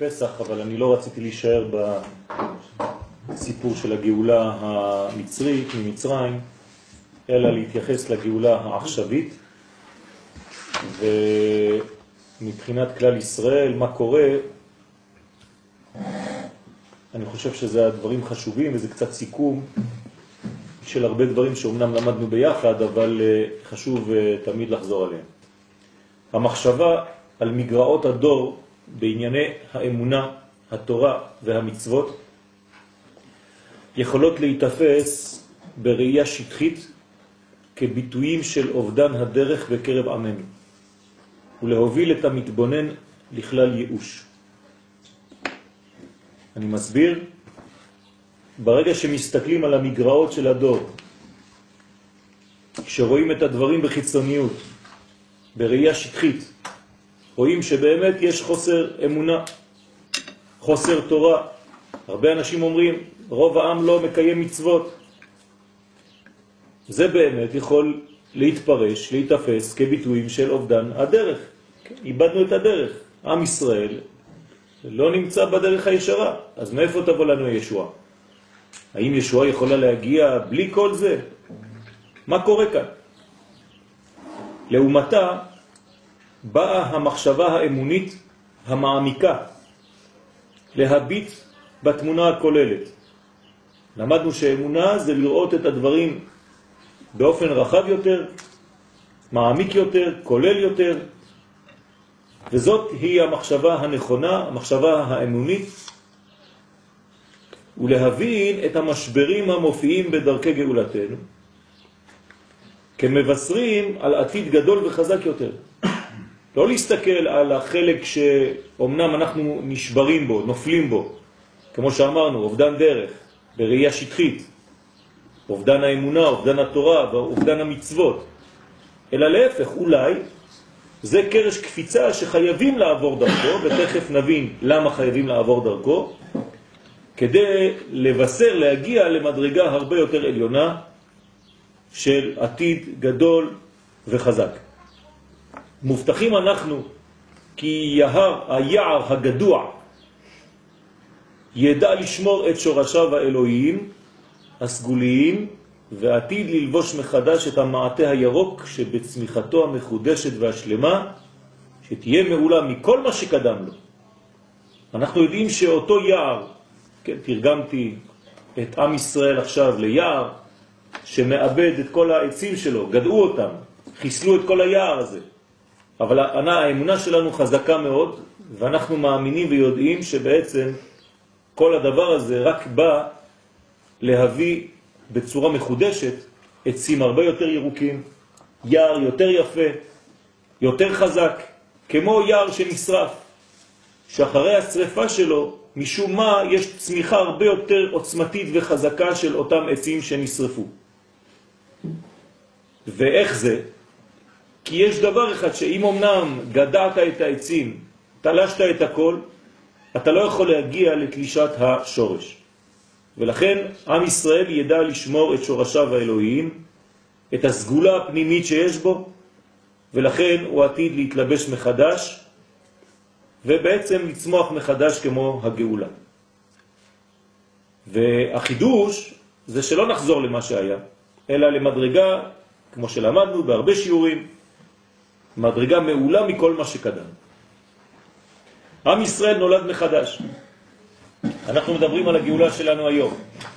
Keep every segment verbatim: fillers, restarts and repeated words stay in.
פסח, אבל אני לא רציתי להישאר בסיפור של הגאולה המצרית ממצרים, אלא להתייחס לגאולה העכשווית, ומבחינת כלל ישראל, מה קורה, אני חושב שזה הדברים חשובים, וזה קצת סיכום של הרבה דברים שאומנם למדנו ביחד, אבל חשוב תמיד לחזור עליהם. המחשבה על מגרעות הדור בענייני האמונה, התורה והמצוות יכולות להתאפס בראייה שטחית כביטויים של אובדן הדרך בקרב עמנו, ולהוביל את המתבונן לכלל ייאוש. אני מסביר, ברגע שמסתכלים על המגרעות של הדור, כשרואים את הדברים בחיצוניות, בראייה שטחית, רואים שבאמת יש חוסר אמונה, חוסר תורה. הרבה אנשים אומרים, רוב העם לא מקיים מצוות. זה באמת יכול להתפרש, להתאפס כביטויים של אובדן הדרך. איבדנו את הדרך. עם ישראל לא נמצא בדרך הישרה. אז מאיפה תבוא לנו ישוע? האם ישוע יכולה להגיע בלי כל זה? מה קורה כאן? לעומתה באה המחשבה האמונית המעמיקה להביט בתמונה הכוללת. למדנו שאמונה זה לראות את הדברים באופן רחב יותר, מעמיק יותר, כולל יותר, וזאת היא המחשבה הנכונה, המחשבה האמונית, ולהבין את המשברים המופיעים בדרכי גאולתנו, כמבשרים על עתיד גדול וחזק יותר. לא להסתכל על החלק שאומנם אנחנו נשברים בו, נופלים בו, כמו שאמרנו, אובדן דרך, בראייה שטחית, אובדן האמונה, אובדן התורה ואובדן המצוות, אלא להפך, אולי זה קרש קפיצה שחייבים לעבור דרכו, ותכף נבין למה חייבים לעבור דרכו, כדי לבשר, להגיע למדרגה הרבה יותר עליונה של עתיד גדול וחזק. מובטחים אנחנו כי יהר, היער הגדוע ידע לשמור את שורשיו האלוהיים הסגוליים, ועתיד ללבוש מחדש את המעטה הירוק שבצמיחתו המחודשת והשלמה, שתהיה מעולה מכל מה שקדם לו. אנחנו יודעים שאותו יער, כן, תרגמתי את עם ישראל עכשיו ליער שמאבד את כל העצים שלו, גדעו אותם, חיסלו את כל היער הזה. אבל האמונה שלנו חזקה מאוד, ואנחנו מאמינים ויודעים שבעצם כל הדבר הזה רק בא להביא בצורה מחודשת עצים הרבה יותר ירוקים, יער יותר יפה, יותר חזק, כמו יער שנשרף, שאחרי השריפה שלו, משום מה יש צמיחה הרבה יותר עוצמתית וחזקה של אותם עצים שנשרפו. ואיך זה? כי יש דבר אחד שאם אמנם גדעת את העצים, תלשת את הכל, אתה לא יכול להגיע לתלישת השורש. ולכן עם ישראל ידע לשמור את שורשיו האלוהיים, את הסגולה הפנימית שיש בו, ולכן הוא עתיד להתלבש מחדש, ובעצם לצמוח מחדש כמו הגאולה. והחידוש זה שלא נחזור למה שהיה, אלא למדרגה, כמו שלמדנו בהרבה שיעורים, מדרגה מעולה מכל מה שקדם. עם ישראל נולד מחדש. אנחנו מדברים על הגאולה שלנו היום.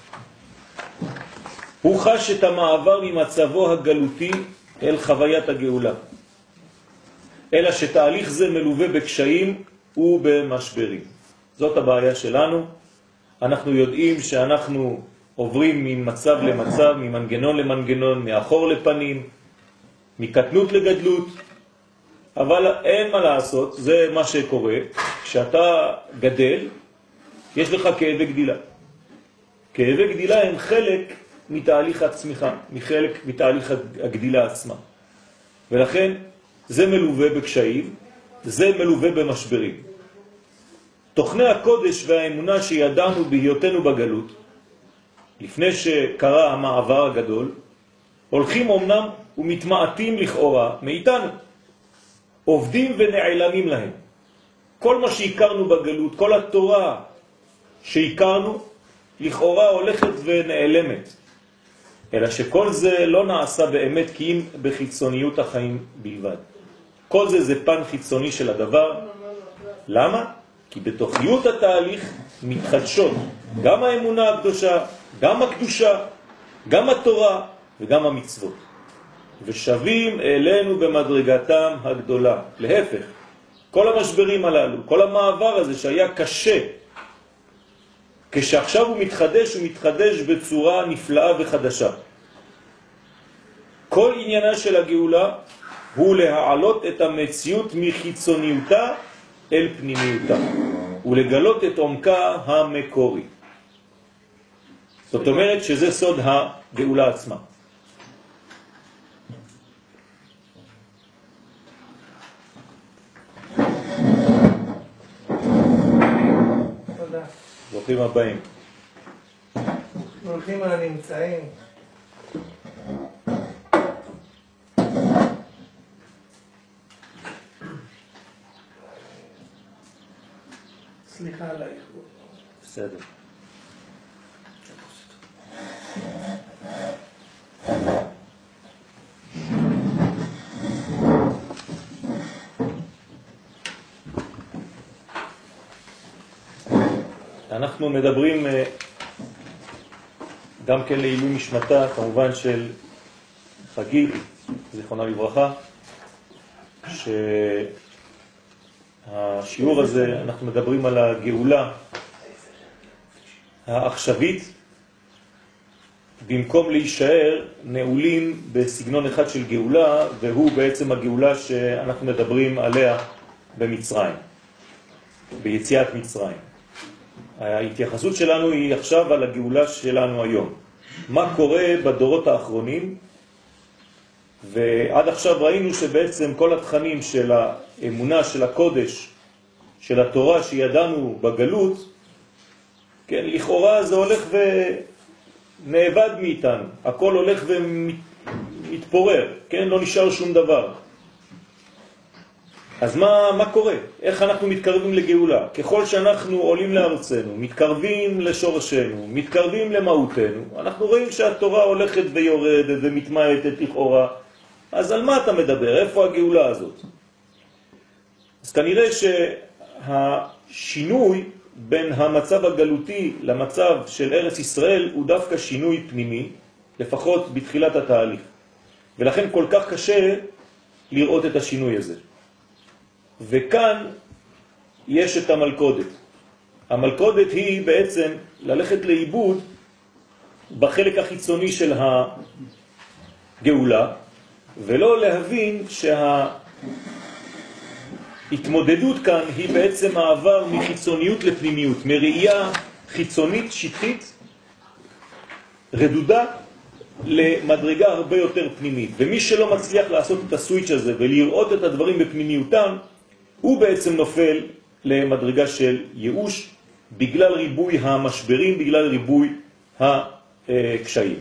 הוא חש את המעבר ממצבו הגלותי אל חוויית הגאולה. אלא שתהליך זה מלווה בקשיים ובמשברים. זאת הבעיה שלנו. אנחנו יודעים שאנחנו עוברים ממצב למצב, ממנגנון למנגנון, מאחור לפנים, מקטנות לגדלות, אבל אין מה לעשות, זה מה שקורה. כשאתה גדל, יש לך כאבי גדילה. כאבי גדילה הם חלק מתהליך הצמיחה, מחלק מתהליך הגדילה עצמה. ולכן זה מלווה בקשיים, זה מלווה במשברים. תוכני הקודש והאמונה שידענו בהיותנו בגלות, לפני שקרה המעבר הגדול, הולכים אומנם ומתמעטים לכאורה מאיתנו, עובדים ונעלמים להם. כל מה שהכרנו בגלות, כל התורה שהכרנו, לכאורה הולכת ונעלמת. אלא שכל זה לא נעשה באמת כי אם בחיצוניות החיים בלבד. כל זה זה פן חיצוני של הדבר. למה? כי בתוכיות התהליך מתחדשות גם האמונה הקדושה, גם הקדושה, גם התורה וגם המצוות. ושווים אלינו במדרגתם הגדולה. להפך, כל המשברים הללו, כל המעבר הזה שהיה קשה, כשעכשיו הוא מתחדש, הוא מתחדש בצורה נפלאה וחדשה. כל עניינה של הגאולה הוא להעלות את המציאות מחיצוניותה אל פנימיותה, ולגלות את עומקה המקורי. זאת אומרת שזה סוד הגאולה עצמה. תודה. ברוכים הבאים. הולכים על הנמצאים. סליחה על האיחור. בסדר. אנחנו מדברים גם כן לעילוי נשמתה, כמובן של חגית, זיכרונה לברכה, שהשיעור הזה אנחנו מדברים על הגאולה העכשווית, במקום להישאר נעולים בסגנון אחד של גאולה, והוא בעצם הגאולה שאנחנו מדברים עליה במצרים, ביציאת מצרים. ההתייחסות שלנו היא עכשיו על הגאולה שלנו היום. מה קורה בדורות האחרונים? ועד עכשיו ראינו שבעצם כל התכנים של האמונה, של הקודש, של התורה שידענו בגלות, כן, לכאורה זה הולך ונאבד מאיתנו. הכל הולך ומתפורר, כן, לא נשאר שום דבר. אז מה, מה קורה? איך אנחנו מתקרבים לגאולה? ככל שאנחנו עולים לארצנו, מתקרבים לשורשנו, מתקרבים למהותנו, אנחנו רואים שהתורה הולכת ויורדת ומתמעטת לכאורה. אז על מה אתה מדבר? איפה הגאולה הזאת? אז כנראה שהשינוי בין המצב הגלותי למצב של ארץ ישראל הוא דווקא שינוי פנימי, לפחות בתחילת התהליך. ולכן כל כך קשה לראות את השינוי הזה. וכאן יש את המלכודת. המלכודת היא בעצם ללכת לאיבוד בחלק החיצוני של הגאולה, ולא להבין שההתמודדות כאן היא בעצם מעבר מחיצוניות לפנימיות, מראייה חיצונית שטחית רדודה למדרגה הרבה יותר פנימית. ומי שלא מצליח לעשות את הסוויץ' הזה ולראות את הדברים בפנימיותם, הוא בעצם נופל למדרגה של ייאוש בגלל ריבוי המשברים, בגלל ריבוי הקשיים.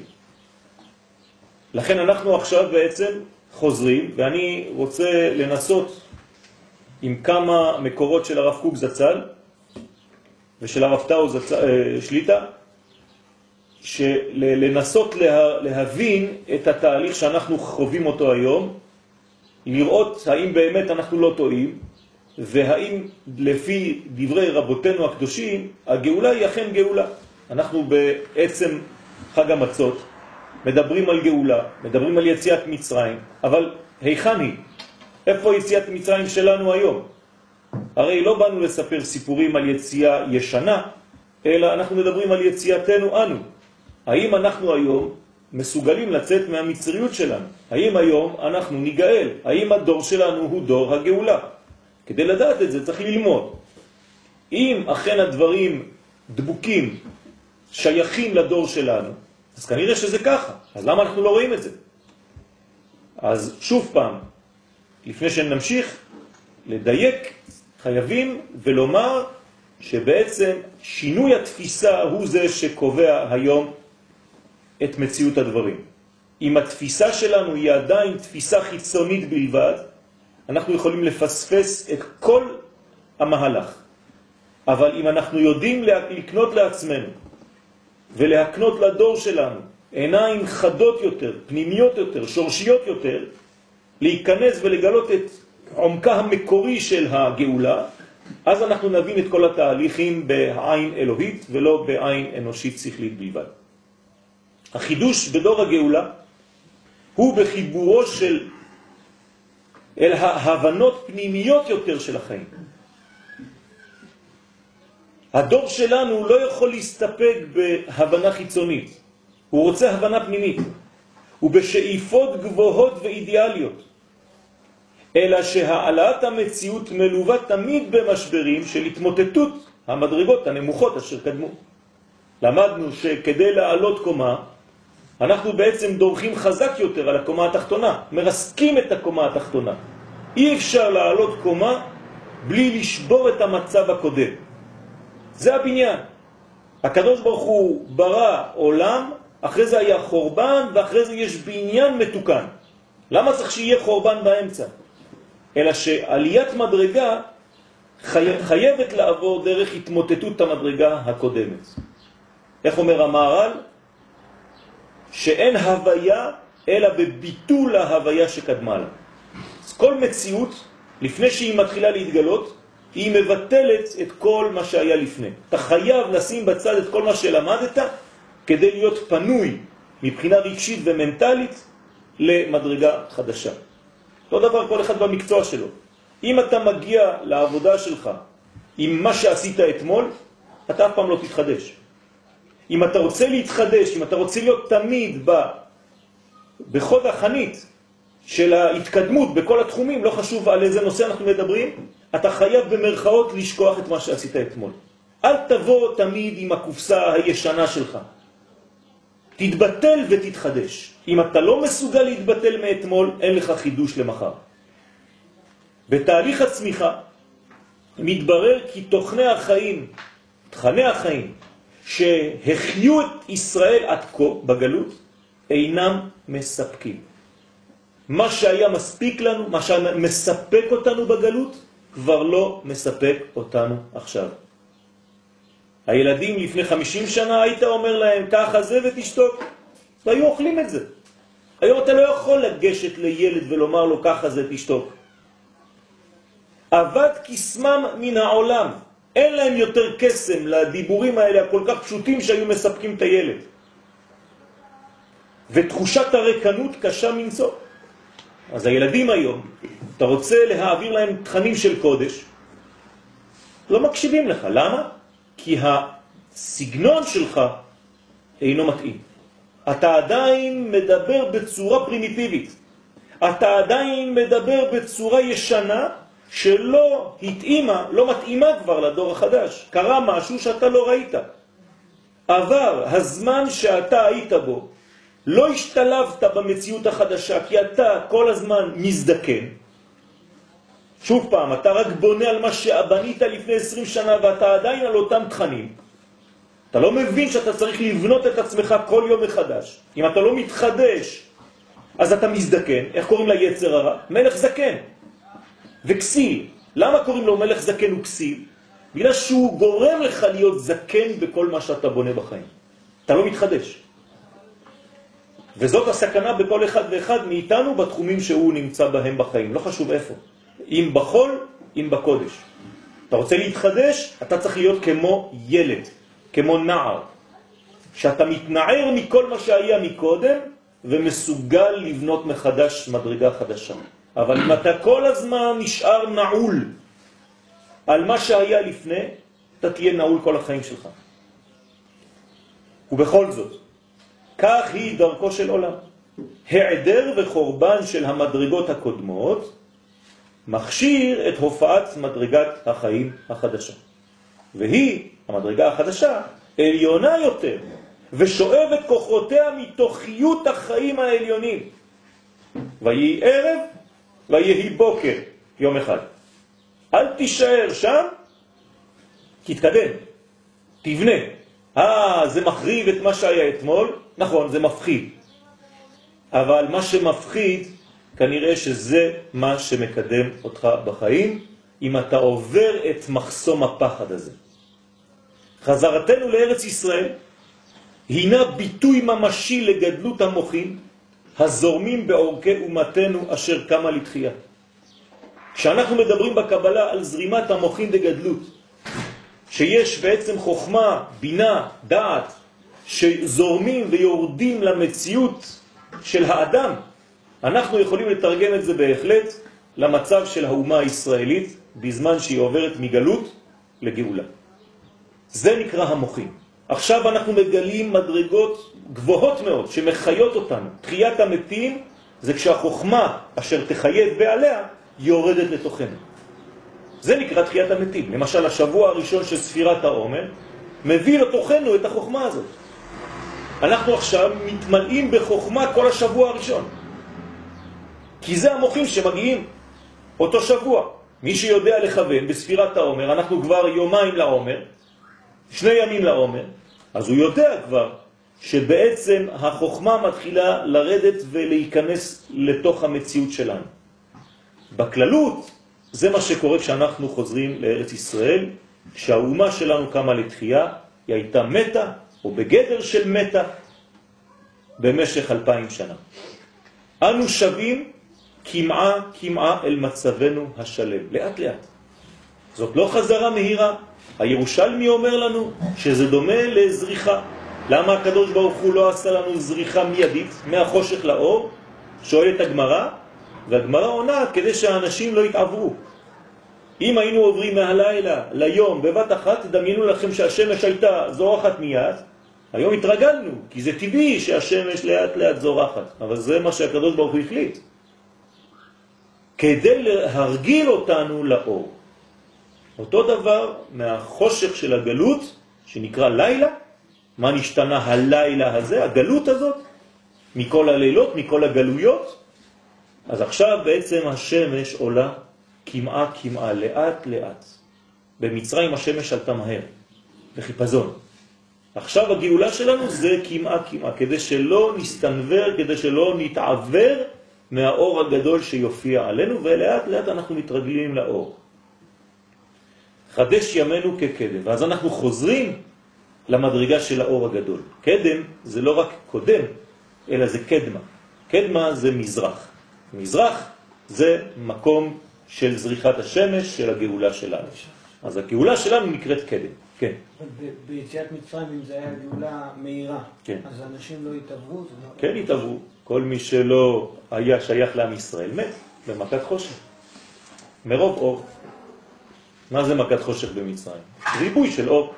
לכן אנחנו עכשיו בעצם חוזרים, ואני רוצה לנסות עם כמה מקורות של הרב קוק זצ"ל ושל הרב טאו שליטה, לנסות לה, להבין את התהליך שאנחנו חווים אותו היום, לראות האם באמת אנחנו לא טועים, והאם לפי דברי רבותינו הקדושים, הגאולה היא אכן גאולה. אנחנו בעצם חג המצות מדברים על גאולה, מדברים על יציאת מצרים, אבל היכן היא? איפה יציאת מצרים שלנו היום? הרי לא באנו לספר סיפורים על יציאה ישנה, אלא אנחנו מדברים על יציאתנו אנו. האם אנחנו היום מסוגלים לצאת מהמצריות שלנו? האם היום אנחנו ניגאל? האם הדור שלנו הוא דור הגאולה? כדי לדעת את זה צריך ללמוד. אם אכן הדברים דבוקים, שייכים לדור שלנו, אז כנראה שזה ככה. אז למה אנחנו לא רואים את זה? אז שוב פעם, לפני שנמשיך לדייק, חייבים ולומר שבעצם שינוי התפיסה הוא זה שקובע היום את מציאות הדברים. אם התפיסה שלנו היא עדיין תפיסה חיצונית בלבד, אנחנו יכולים לפספס את כל המהלך. אבל אם אנחנו יודעים לקנות לעצמנו ולהקנות לדור שלנו עיניים חדות יותר, פנימיות יותר, שורשיות יותר, להיכנס ולגלות את עומקה המקורי של הגאולה, אז אנחנו נבין את כל התהליכים בעין אלוהית ולא בעין אנושית שכלית בלבד. החידוש בדור הגאולה הוא בחיבורו של אל ההבנות פנימיות יותר של החיים. הדור שלנו לא יכול להסתפק בהבנה חיצונית, הוא רוצה הבנה פנימית, ובשאיפות גבוהות ואידיאליות, אלא שהעלאת המציאות מלווה תמיד במשברים של התמוטטות המדרגות הנמוכות אשר קדמו. למדנו שכדי לעלות קומה, אנחנו בעצם דורכים חזק יותר על הקומה התחתונה, מרסקים את הקומה התחתונה. אי אפשר לעלות קומה בלי לשבור את המצב הקודם. זה הבניין. הקדוש ברוך הוא ברא עולם, אחרי זה היה חורבן, ואחרי זה יש בניין מתוקן. למה צריך שיהיה חורבן באמצע? אלא שעליית מדרגה חי... חייבת לעבור דרך התמוטטות המדרגה הקודמת. איך אומר המהר"ל? שאין הוויה אלא בביטול ההוויה שקדמה לה. אז כל מציאות, לפני שהיא מתחילה להתגלות, היא מבטלת את כל מה שהיה לפני. אתה חייב לשים בצד את כל מה שלמדת, כדי להיות פנוי מבחינה רגשית ומנטלית למדרגה חדשה. אותו דבר כל אחד במקצוע שלו. אם אתה מגיע לעבודה שלך עם מה שעשית אתמול, אתה אף פעם לא תתחדש. אם אתה רוצה להתחדש, אם אתה רוצה להיות תמיד ב... בחוד החנית של ההתקדמות בכל התחומים, לא חשוב על איזה נושא אנחנו מדברים, אתה חייב במרכאות לשכוח את מה שעשית אתמול. אל תבוא תמיד עם הקופסה הישנה שלך. תתבטל ותתחדש. אם אתה לא מסוגל להתבטל מאתמול, אין לך חידוש למחר. בתהליך הצמיחה מתברר כי תוכני החיים, תכני החיים, שהחיו את ישראל עד כה בגלות, אינם מספקים. מה שהיה מספיק לנו, מה שמספק אותנו בגלות, כבר לא מספק אותנו עכשיו. הילדים לפני חמישים שנה היית אומר להם ככה זה ותשתוק, והיו אוכלים את זה. היום אתה לא יכול לגשת לילד ולומר לו ככה זה תשתוק. עבד כסמם מן העולם, אין להם יותר קסם לדיבורים האלה הכל כך פשוטים שהיו מספקים את הילד. ותחושת הרקנות קשה מנשוא. אז הילדים היום, אתה רוצה להעביר להם תכנים של קודש, לא מקשיבים לך. למה? כי הסגנון שלך אינו מתאים. אתה עדיין מדבר בצורה פרימיטיבית. אתה עדיין מדבר בצורה ישנה שלא התאימה, לא מתאימה כבר לדור החדש. קרה משהו שאתה לא ראית. עבר הזמן שאתה היית בו. לא השתלבת במציאות החדשה, כי אתה כל הזמן מזדקן. שוב פעם, אתה רק בונה על מה שבנית לפני עשרים שנה, ואתה עדיין על אותם תכנים. אתה לא מבין שאתה צריך לבנות את עצמך כל יום מחדש. אם אתה לא מתחדש, אז אתה מזדקן. איך קוראים ליצר הרע? מלך זקן. וכסיל. למה קוראים לו מלך זקן וכסיל? בגלל שהוא גורם לך להיות זקן בכל מה שאתה בונה בחיים. אתה לא מתחדש. וזאת הסכנה בכל אחד ואחד מאיתנו בתחומים שהוא נמצא בהם בחיים. לא חשוב איפה. אם בחול, אם בקודש. אתה רוצה להתחדש, אתה צריך להיות כמו ילד, כמו נער. שאתה מתנער מכל מה שהיה מקודם, ומסוגל לבנות מחדש מדרגה חדשה. אבל אם אתה כל הזמן נשאר נעול על מה שהיה לפני, אתה תהיה נעול כל החיים שלך. ובכל זאת, כך היא דרכו של עולם. העדר וחורבן של המדרגות הקודמות מכשיר את הופעת מדרגת החיים החדשה. והיא, המדרגה החדשה, עליונה יותר, ושואבת כוחותיה מתוכיות החיים העליונים. ויהי ערב, ויהי בוקר, יום אחד. אל תישאר שם, תתקדם, תבנה. אה, זה מחריב את מה שהיה אתמול. נכון, זה מפחיד. אבל מה שמפחיד, כנראה שזה מה שמקדם אותך בחיים, אם אתה עובר את מחסום הפחד הזה. חזרתנו לארץ ישראל הינה ביטוי ממשי לגדלות המוחים הזורמים בעורקי אומתנו אשר קמה לתחייה. כשאנחנו מדברים בקבלה על זרימת המוחים בגדלות, שיש בעצם חוכמה, בינה, דעת, שזורמים ויורדים למציאות של האדם, אנחנו יכולים לתרגם את זה בהחלט למצב של האומה הישראלית בזמן שהיא עוברת מגלות לגאולה. זה נקרא המוחים. עכשיו אנחנו מגלים מדרגות גבוהות מאוד שמחיות אותנו. תחיית המתים זה כשהחוכמה אשר תחייב בעליה יורדת לתוכנו. זה נקרא תחיית המתים. למשל השבוע הראשון של ספירת העומר מביא לתוכנו את החוכמה הזאת. אנחנו עכשיו מתמלאים בחוכמה כל השבוע הראשון. כי זה המוחים שמגיעים אותו שבוע. מי שיודע לכוון בספירת העומר, אנחנו כבר יומיים לעומר, שני ימים לעומר, אז הוא יודע כבר שבעצם החוכמה מתחילה לרדת ולהיכנס לתוך המציאות שלנו. בכללות זה מה שקורה כשאנחנו חוזרים לארץ ישראל, כשהאומה שלנו קמה לתחייה, היא הייתה מתה או בגדר של מתה במשך אלפיים שנה. אנו שווים כמעה כמעה אל מצבנו השלם, לאט לאט. זאת לא חזרה מהירה. הירושלמי אומר לנו שזה דומה לזריחה. למה הקדוש ברוך הוא לא עשה לנו זריחה מיידית מהחושך לאור? שואלת הגמרא, והגמרא עונה כדי שהאנשים לא יתעברו. אם היינו עוברים מהלילה ליום בבת אחת, תדמיינו לכם שהשמש הייתה זורחת מיד. היום התרגלנו, כי זה טבעי שהשמש לאט לאט זורחת, אבל זה מה שהקדוש ברוך הוא החליט. כדי להרגיל אותנו לאור. אותו דבר מהחושך של הגלות, שנקרא לילה. מה נשתנה הלילה הזה, הגלות הזאת, מכל הלילות, מכל הגלויות? אז עכשיו בעצם השמש עולה כמעה כמעה, לאט לאט. במצרים השמש עלתה מהר, בחיפזון. עכשיו הגאולה שלנו זה כמעה כמעה, כדי שלא נסתנבר, כדי שלא נתעבר מהאור הגדול שיופיע עלינו, ולאט לאט אנחנו מתרגלים לאור. חדש ימינו כקדם, ואז אנחנו חוזרים למדרגה של האור הגדול. קדם זה לא רק קודם, אלא זה קדמה. קדמה זה מזרח. מזרח זה מקום של זריחת השמש, של הגאולה שלנו. אז הגאולה שלנו נקראת קדם. כן. ביציאת מצרים, אם זה היה גאולה מהירה, כן. אז אנשים לא יתעברו? כן, יתעברו. כל מי שלא היה שייך לעם ישראל מת במכת חושך. מרוב אור. מה זה מכת חושך במצרים? ריבוי של אור.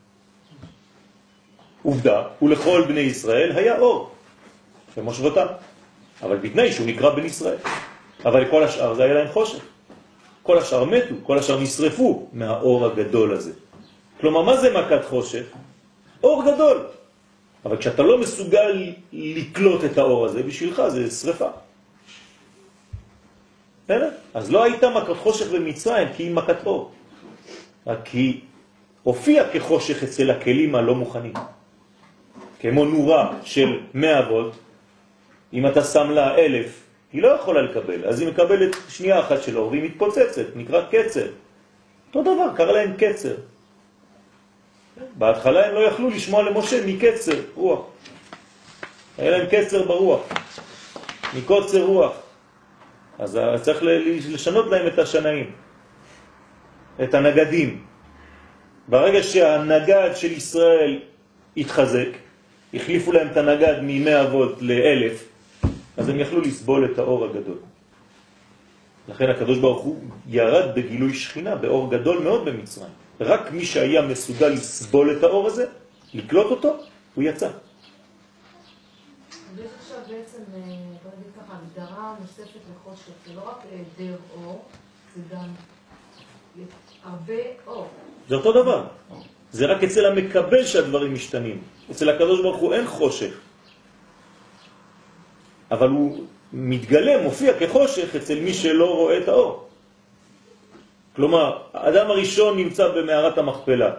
עובדה, ולכל בני ישראל היה אור במושבותם. אבל בתנאי שהוא נקרא בן ישראל. אבל כל השאר זה היה להם חושך. כל השאר מתו, כל השאר נשרפו מהאור הגדול הזה. כלומר, מה זה מכת חושך? אור גדול. אבל כשאתה לא מסוגל לקלוט את האור הזה, בשבילך זה שריפה. אז לא הייתה מכת חושך במצרים, כי היא מכת אור. כי הופיע כחושך אצל הכלים הלא מוכנים. כמו נורה של מאה וולט, אם אתה שם לה אלף, היא לא יכולה לקבל. אז היא מקבלת שנייה אחת של אור, והיא מתפוצצת, נקרא קצר. אותו דבר, קרא להם קצר. בהתחלה הם לא יכלו לשמוע למשה מקצר רוח. היה להם קצר ברוח, מקוצר רוח. אז צריך לשנות להם את השנאים, את הנגדים. ברגע שהנגד של ישראל התחזק, החליפו להם את הנגד מ-מאה וולט ל-אלף, אז הם יכלו לסבול את האור הגדול. לכן הקדוש ברוך הוא ירד בגילוי שכינה, באור גדול מאוד במצרים. רק מי שהיה מסוגל לסבול את האור הזה, לקלוט אותו, הוא יצא. ויש עכשיו בעצם, בוא נגיד ככה, הגדרה נוספת לחושך, זה לא רק היעדר אור, זה גם הרבה אור. זה אותו דבר. זה רק אצל המקבל שהדברים משתנים. אצל הקדוש ברוך הוא אין חושך. אבל הוא מתגלה, מופיע כחושך אצל מי שלא רואה את האור. כלומר, האדם הראשון נמצא במערת המכפלה.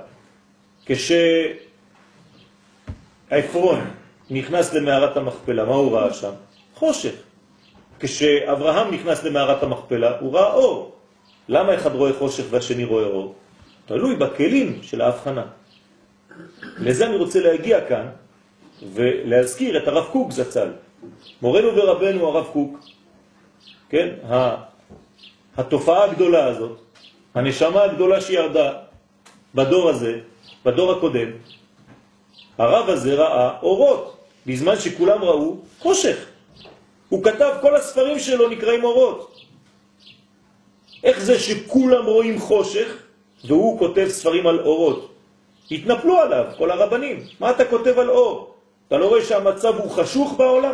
כשהאפרון נכנס למערת המכפלה, מה הוא ראה שם? חושך. כשאברהם נכנס למערת המכפלה, הוא ראה אור. למה אחד רואה חושך והשני רואה אור? תלוי בכלים של ההבחנה. לזה אני רוצה להגיע כאן ולהזכיר את הרב קוק זצ"ל. מורנו ורבנו הרב קוק, כן, התופעה הגדולה הזאת, הנשמה הגדולה שירדה בדור הזה, בדור הקודם, הרב הזה ראה אורות, בזמן שכולם ראו חושך. הוא כתב, כל הספרים שלו נקראים אורות. איך זה שכולם רואים חושך והוא כותב ספרים על אורות? התנפלו עליו, כל הרבנים. מה אתה כותב על אור? אתה לא רואה שהמצב הוא חשוך בעולם?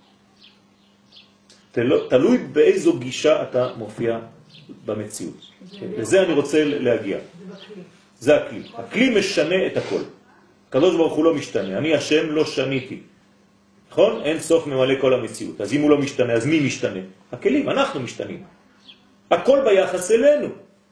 תלוי באיזו גישה אתה מופיע במציאות. לזה אני רוצה להגיע. זה הכלי. הכלי משנה את הכל. הקדוש ברוך הוא לא משתנה. אני השם לא שניתי. נכון? אין סוף ממלא כל המציאות. אז אם הוא לא משתנה, אז מי משתנה? הכלים, אנחנו משתנים. הכל ביחס אלינו.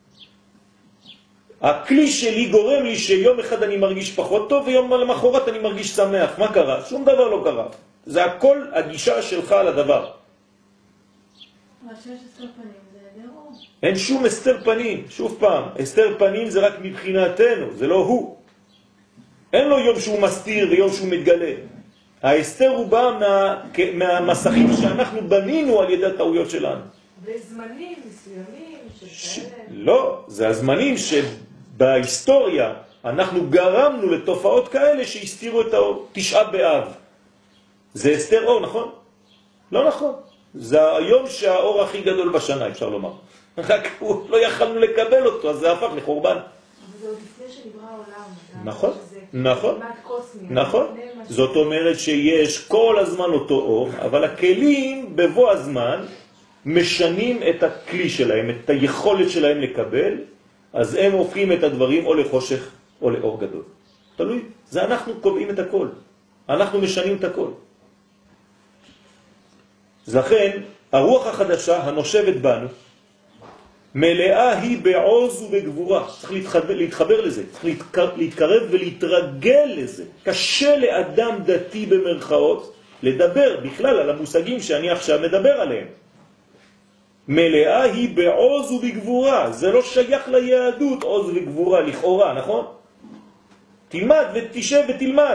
הכלי שלי גורם לי שיום אחד אני מרגיש פחות טוב ויום למחרת אני מרגיש שמח. מה קרה? שום דבר לא קרה. זה הכל הגישה שלך על הדבר. אבל שיש הסתר פנים זה היעדר אור. אין שום הסתר פנים. שוב פעם, הסתר פנים זה רק מבחינתנו, זה לא הוא. אין לו יום שהוא מסתיר ויום שהוא מתגלה. ההסתר הוא בא מה, מהמסכים שאנחנו בנינו על ידי הטעויות שלנו. בזמנים מסוימים שכאלה. לא, זה הזמנים שבהיסטוריה אנחנו גרמנו לתופעות כאלה שהסתירו את האור. תשעה באב. זה הסתר אור, נכון? לא נכון. זה היום שהאור הכי גדול בשנה, אפשר לומר. רק הוא לא יכלנו לקבל אותו, אז זה הפך לחורבן. אבל זה עוד לפני שנברא העולם. נכון, נכון, קוסמי, נכון. זאת אומרת שיש כל הזמן אותו אור, אבל הכלים בבוא הזמן משנים את הכלי שלהם, את היכולת שלהם לקבל, אז הם הופכים את הדברים או לחושך או לאור גדול. תלוי, זה אנחנו קובעים את הכל. אנחנו משנים את הכל. אז לכן, הרוח החדשה הנושבת בנו, מלאה היא בעוז ובגבורה. צריך להתחבר, להתחבר לזה, צריך להתקרב ולהתרגל לזה. קשה לאדם דתי במרכאות לדבר בכלל על המושגים שאני עכשיו מדבר עליהם. מלאה היא בעוז ובגבורה. זה לא שייך ליהדות, עוז וגבורה, לכאורה, נכון? תלמד ותשב ותלמד.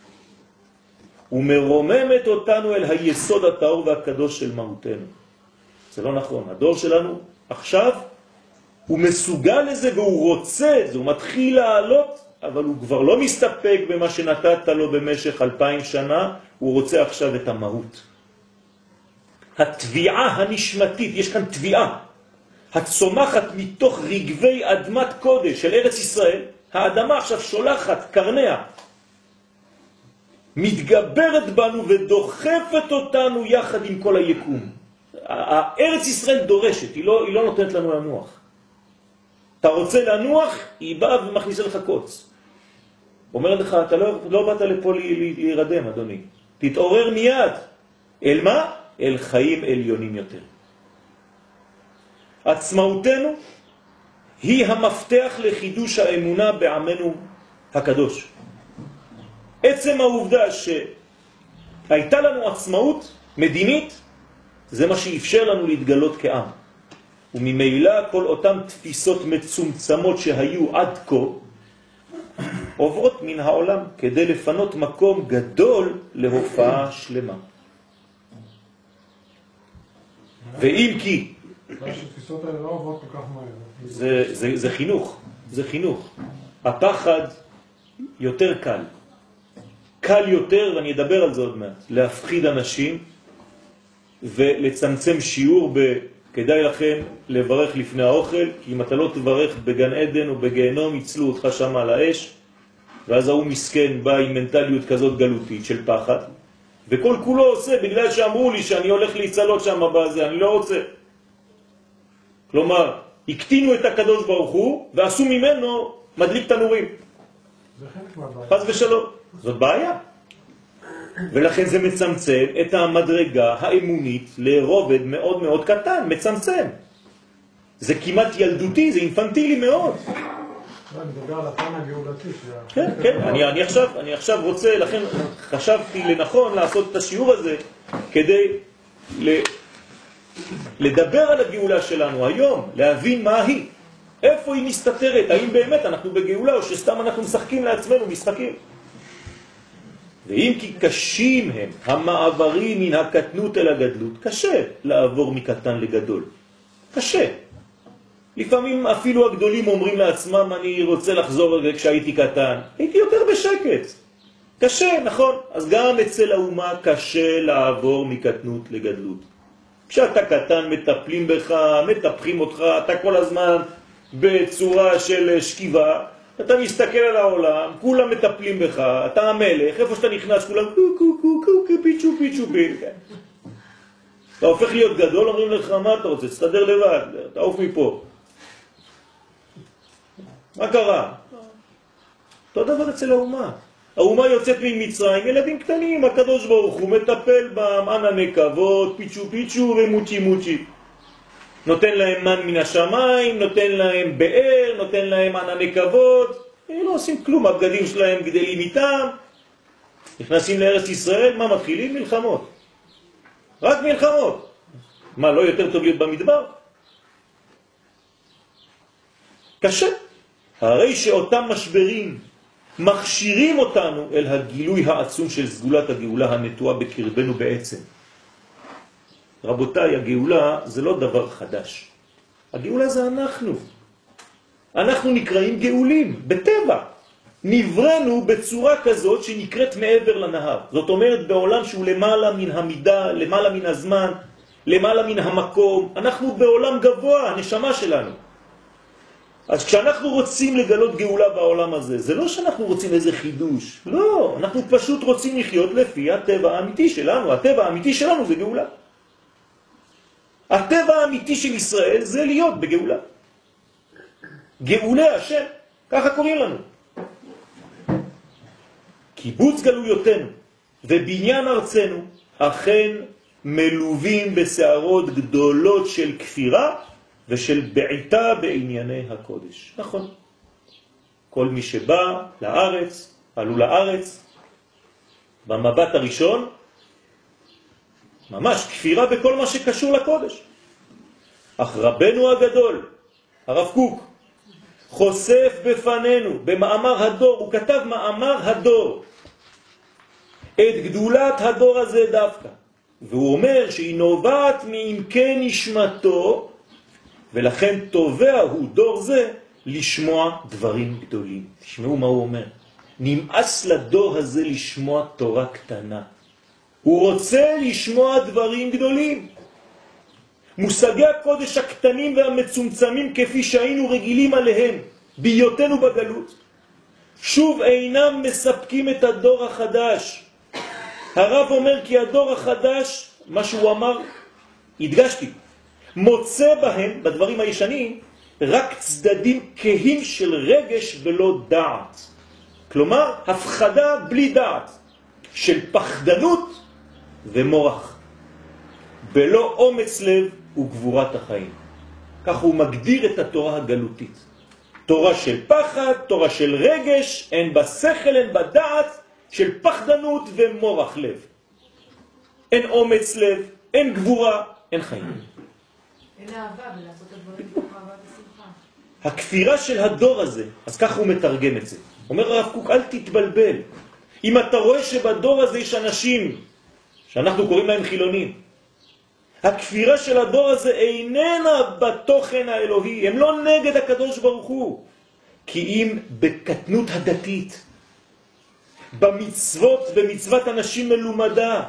ומרוממת אותנו אל היסוד הטהור והקדוש של מהותנו. זה לא נכון. הדור שלנו עכשיו הוא מסוגל לזה והוא רוצה את זה, הוא מתחיל לעלות, אבל הוא כבר לא מסתפק במה שנתת לו במשך אלפיים שנה, הוא רוצה עכשיו את המהות. התביעה הנשמתית, יש כאן תביעה, הצומחת מתוך רגבי אדמת קודש של ארץ ישראל, האדמה עכשיו שולחת קרניה, מתגברת בנו ודוחפת אותנו יחד עם כל היקום. הארץ ישראל דורשת, היא לא, היא לא נותנת לנו לנוח. אתה רוצה לנוח, היא באה ומכניסה לך קוץ. אומרת לך, אתה לא, לא באת לפה להירדם, אדוני. תתעורר מיד. אל מה? אל חיים עליונים יותר. עצמאותנו היא המפתח לחידוש האמונה בעמנו הקדוש. עצם העובדה שהייתה לנו עצמאות מדינית, זה מה שאפשר לנו להתגלות כעם. וממילא כל אותם תפיסות מצומצמות שהיו עד כה, עוברות מן העולם כדי לפנות מקום גדול להופעה שלמה. ואם כי... התפיסות האלה לא עוברות כל כך מהר. זה, זה, זה חינוך, זה חינוך. הפחד יותר קל. קל יותר, ואני אדבר על זה עוד מעט, להפחיד אנשים ולצמצם שיעור ב... כדאי לכם לברך לפני האוכל, כי אם אתה לא תברך בגן עדן או בגיהנום, יצלו אותך שם על האש, ואז הוא מסכן בא עם מנטליות כזאת גלותית של פחד, וכל כולו עושה בגלל שאמרו לי שאני הולך להצלות שם בזה, אני לא רוצה. כלומר, הקטינו את הקדוש ברוך הוא, ועשו ממנו מדליק תנורים. זה חלק מהבעיה. חס ושלום. זאת בעיה. ולכן זה מצמצם את המדרגה האמונית לרובד מאוד מאוד קטן, מצמצם. זה כמעט ילדותי, זה אינפנטילי מאוד. אני מדבר על הפן הגאולתי. כן, כן, אני, אני, עכשיו, אני עכשיו רוצה, לכן חשבתי לנכון לעשות את השיעור הזה כדי לדבר על הגאולה שלנו היום, להבין מה היא, איפה היא מסתתרת, האם באמת אנחנו בגאולה או שסתם אנחנו משחקים לעצמנו משחקים. ואם כי קשים הם המעברים מן הקטנות אל הגדלות, קשה לעבור מקטן לגדול, קשה. לפעמים אפילו הגדולים אומרים לעצמם, אני רוצה לחזור כשהייתי קטן, הייתי יותר בשקט. קשה, נכון? אז גם אצל האומה קשה לעבור מקטנות לגדלות. כשאתה קטן מטפלים בך, מטפחים אותך, אתה כל הזמן בצורה של שכיבה, אתה מסתכל על העולם, כולם מטפלים בך, אתה המלך, איפה שאתה נכנס כולם קו קו קו קו קו פיצ'ו פיצ'ו פיצ'ו. אתה הופך להיות גדול, אומרים לך, מה אתה רוצה? תסתדר לבד, תעוף מפה. מה קרה? אותו דבר אצל האומה. האומה יוצאת ממצרים, ילדים קטנים, הקדוש ברוך הוא מטפל בהם, ענני כבוד, פיצ'ו פיצ'ו ומוצ'י מוצ'י. נותן להם מן מן השמיים, נותן להם באר, נותן להם ענני כבוד. הם לא עושים כלום, הבגדים שלהם גדלים איתם. נכנסים לארץ ישראל, מה מתחילים? מלחמות. רק מלחמות. מה, לא יותר טוב להיות במדבר? קשה. הרי שאותם משברים מכשירים אותנו אל הגילוי העצום של סגולת הגאולה הנטועה בקרבנו בעצם. רבותיי, הגאולה זה לא דבר חדש. הגאולה זה אנחנו. אנחנו נקראים גאולים, בטבע. נברנו בצורה כזאת שנקראת מעבר לנהר. זאת אומרת בעולם שהוא למעלה מן המידה, למעלה מן הזמן, למעלה מן המקום. אנחנו בעולם גבוה, הנשמה שלנו. אז כשאנחנו רוצים לגלות גאולה בעולם הזה, זה לא שאנחנו רוצים איזה חידוש. לא, אנחנו פשוט רוצים לחיות לפי הטבע האמיתי שלנו. הטבע האמיתי שלנו זה גאולה. הטבע האמיתי של ישראל זה להיות בגאולה. גאולי השם, ככה קוראים לנו. קיבוץ גלויותינו ובניין ארצנו אכן מלווים בסערות גדולות של כפירה ושל בעיטה בענייני הקודש. נכון. כל מי שבא לארץ, עלו לארץ, במבט הראשון, ממש כפירה בכל מה שקשור לקודש. אך רבנו הגדול, הרב קוק, חושף בפנינו במאמר הדור, הוא כתב מאמר הדור, את גדולת הדור הזה דווקא. והוא אומר שהיא נובעת מעמקי נשמתו, ולכן תובע הוא דור זה לשמוע דברים גדולים. תשמעו מה הוא אומר. נמאס לדור הזה לשמוע תורה קטנה. הוא רוצה לשמוע דברים גדולים. מושגי הקודש הקטנים והמצומצמים כפי שהיינו רגילים עליהם בהיותנו בגלות, שוב אינם מספקים את הדור החדש. הרב אומר כי הדור החדש, מה שהוא אמר, הדגשתי, מוצא בהם, בדברים הישנים, רק צדדים כהים של רגש ולא דעת. כלומר, הפחדה בלי דעת, של פחדנות ומורח, בלא אומץ לב וגבורת החיים. כך הוא מגדיר את התורה הגלותית. תורה של פחד, תורה של רגש, אין בה שכל, אין בה דעת, של פחדנות ומורח לב. אין אומץ לב, אין גבורה, אין חיים. אין אהבה ולעשות את הדברים מתוך אהבה ושמחה. הכפירה של הדור הזה, אז ככה הוא מתרגם את זה. אומר הרב קוק, אל תתבלבל. אם אתה רואה שבדור הזה יש אנשים, שאנחנו קוראים להם חילונים, הכפירה של הדור הזה איננה בתוכן האלוהי, הם לא נגד הקדוש ברוך הוא, כי אם בקטנות הדתית, במצוות, במצוות אנשים מלומדה,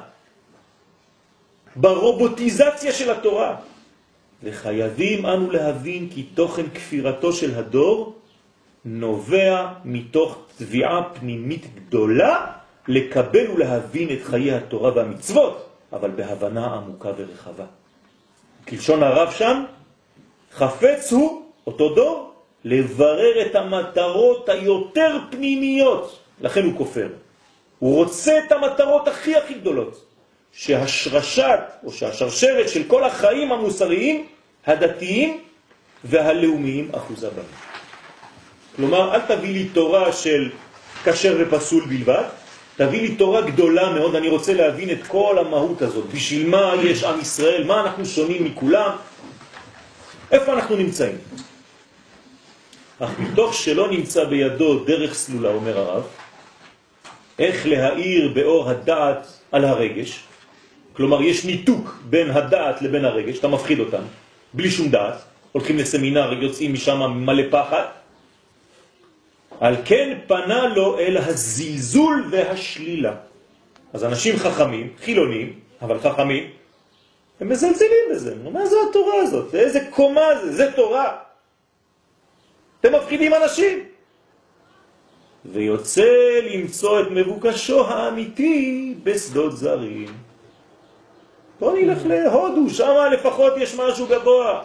ברובוטיזציה של התורה, וחייבים אנו להבין כי תוכן כפירתו של הדור נובע מתוך תביעה פנימית גדולה לקבל ולהבין את חיי התורה והמצוות, אבל בהבנה עמוקה ורחבה. כלשון הרב שם, חפץ הוא, אותו דור, לברר את המטרות היותר פנימיות. לכן הוא כופר. הוא רוצה את המטרות הכי הכי גדולות. שהשרשת או שהשרשרת של כל החיים המוסריים, הדתיים והלאומיים אחוזה בהם. כלומר, אל תביא לי תורה של כשר ופסול בלבד, תביא לי תורה גדולה מאוד, אני רוצה להבין את כל המהות הזאת. בשביל מה יש עם ישראל? מה אנחנו שונים מכולם? איפה אנחנו נמצאים? אך מתוך שלא נמצא בידו דרך סלולה, אומר הרב, איך להאיר באור הדעת על הרגש, כלומר יש ניתוק בין הדעת לבין הרגש, אתה מפחיד אותם, בלי שום דעת, הולכים לסמינר, יוצאים משם מלא פחד, על כן פנה לו אל הזלזול והשלילה. אז אנשים חכמים, חילונים, אבל חכמים, הם מזלזלים בזה. מה זה התורה הזאת? איזה קומה זה? זה תורה. אתם מפחידים אנשים. ויוצא למצוא את מבוקשו האמיתי בשדות זרים. בוא נלך להודו, שם לפחות יש משהו גבוה.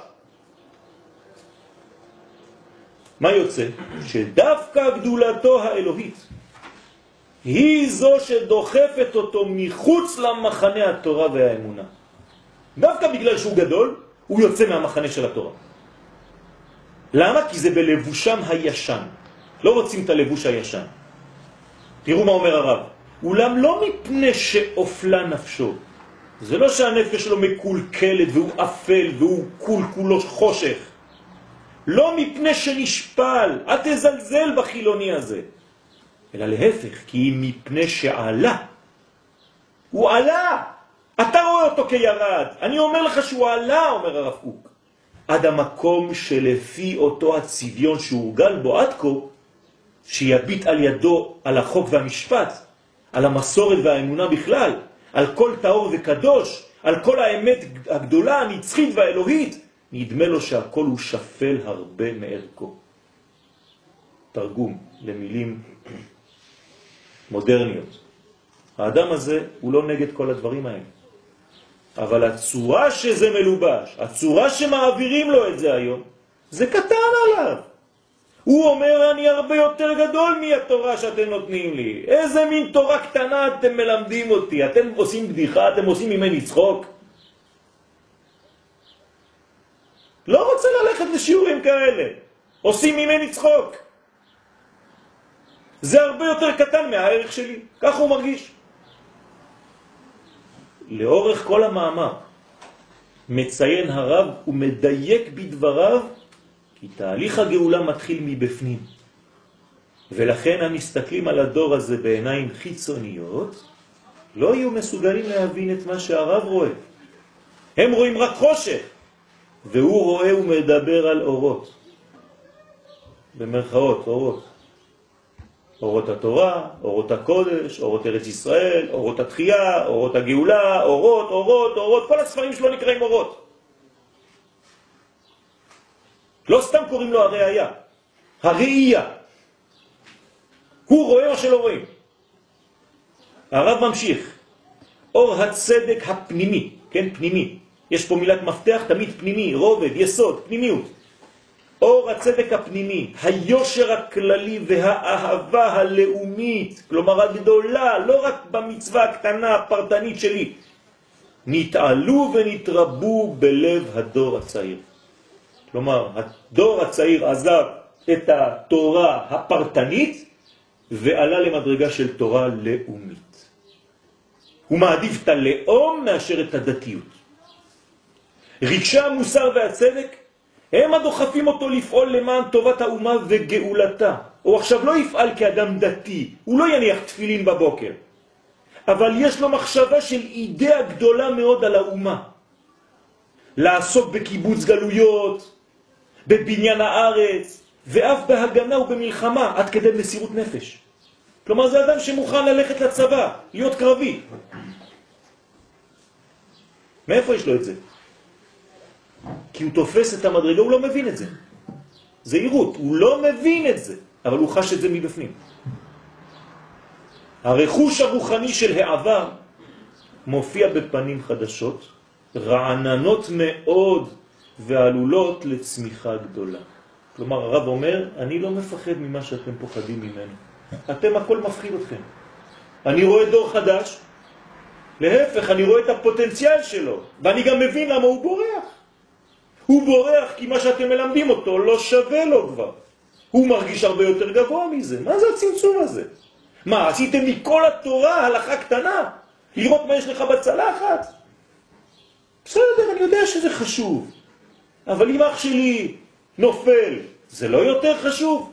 מה יוצא? שדווקא גדולתו האלוהית היא זו שדוחפת אותו מחוץ למחנה התורה והאמונה. דווקא בגלל שהוא גדול, הוא יוצא מהמחנה של התורה. למה? כי זה בלבושם הישן. לא רוצים את הלבוש הישן. תראו מה אומר הרב. אולם לא מפני שאופלה נפשו. זה לא שהנפש שלו מקולקלת והוא אפל והוא כול כולו חושך. לא מפני שנשפל, אל תזלזל בחילוני הזה. אלא להפך, כי מפני שעלה. הוא עלה. אתה רואה אותו כירד. אני אומר לך שהוא עלה, אומר הרב קוק. עד המקום שלפי אותו הצביון שהורגל בו עד כה, שיביט על ידו על החוק והמשפט, על המסורת והאמונה בכלל, על כל טהור וקדוש, על כל האמת הגדולה, הנצחית והאלוהית, נדמה לו שהכל הוא שפל הרבה מערכו. תרגום למילים מודרניות. האדם הזה הוא לא נגד כל הדברים האלה. אבל הצורה שזה מלובש, הצורה שמעבירים לו את זה היום, זה קטן עליו. הוא אומר, אני הרבה יותר גדול מהתורה שאתם נותנים לי. איזה מין תורה קטנה אתם מלמדים אותי? אתם עושים בדיחה, אתם עושים ממני צחוק? לא רוצה ללכת לשיעורים כאלה. עושים ממני צחוק. זה הרבה יותר קטן מהערך שלי. כך הוא מרגיש. לאורך כל המאמר מציין הרב ומדייק בדבריו כי תהליך הגאולה מתחיל מבפנים. ולכן המסתכלים על הדור הזה בעיניים חיצוניות לא יהיו מסוגלים להבין את מה שהרב רואה. הם רואים רק חושך, והוא רואה ומדבר על אורות. במרכאות, אורות. אורות התורה, אורות הקודש, אורות ארץ ישראל, אורות התחייה, אורות הגאולה, אורות, אורות, אורות, כל הספרים שלו נקראים אורות. לא סתם קוראים לו הראייה, הראייה. הוא רואה מה שלא רואים. הרב ממשיך, אור הצדק הפנימי, כן, פנימי. יש פה מילת מפתח, תמיד פנימי, רובד, יסוד, פנימיות. אור הצדק הפנימי, היושר הכללי והאהבה הלאומית, כלומר הגדולה, לא רק במצווה הקטנה הפרטנית שלי, נתעלו ונתרבו בלב הדור הצעיר. כלומר, הדור הצעיר עזב את התורה הפרטנית ועלה למדרגה של תורה לאומית. הוא מעדיף את הלאום מאשר את הדתיות. רגשי המוסר והצדק הם הדוחפים אותו לפעול למען טובת האומה וגאולתה. הוא עכשיו לא יפעל כאדם דתי, הוא לא יניח תפילין בבוקר. אבל יש לו מחשבה של אידאה גדולה מאוד על האומה. לעסוק בקיבוץ גלויות, בבניין הארץ, ואף בהגנה ובמלחמה, עד כדי מסירות נפש. כלומר, זה אדם שמוכן ללכת לצבא, להיות קרבי. מאיפה יש לו את זה? כי הוא תופס את המדרגה, הוא לא מבין את זה. זה עירות, הוא לא מבין את זה, אבל הוא חש את זה מבפנים. הרכוש הרוחני של העבר מופיע בפנים חדשות, רעננות מאוד ועלולות לצמיחה גדולה. כלומר, הרב אומר, אני לא מפחד ממה שאתם פוחדים ממנו. אתם הכל מפחיד אתכם. אני רואה דור חדש, להפך, אני רואה את הפוטנציאל שלו, ואני גם מבין למה הוא בורח. הוא בורח כי מה שאתם מלמדים אותו לא שווה לו כבר. הוא מרגיש הרבה יותר גבוה מזה. מה זה הצמצום הזה? מה, עשיתם מכל התורה הלכה קטנה? לראות מה יש לך בצלחת? בסדר, אני יודע שזה חשוב. אבל אם אח שלי נופל, זה לא יותר חשוב?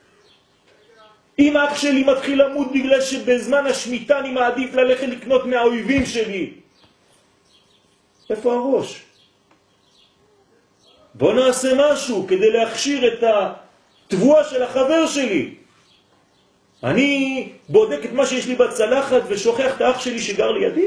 אם אח שלי מתחיל למות בגלל שבזמן השמיטה אני מעדיף ללכת לקנות מהאויבים שלי, איפה הראש? בוא נעשה משהו כדי להכשיר את התבואה של החבר שלי. אני בודק את מה שיש לי בצלחת ושוכח את האח שלי שגר לידי?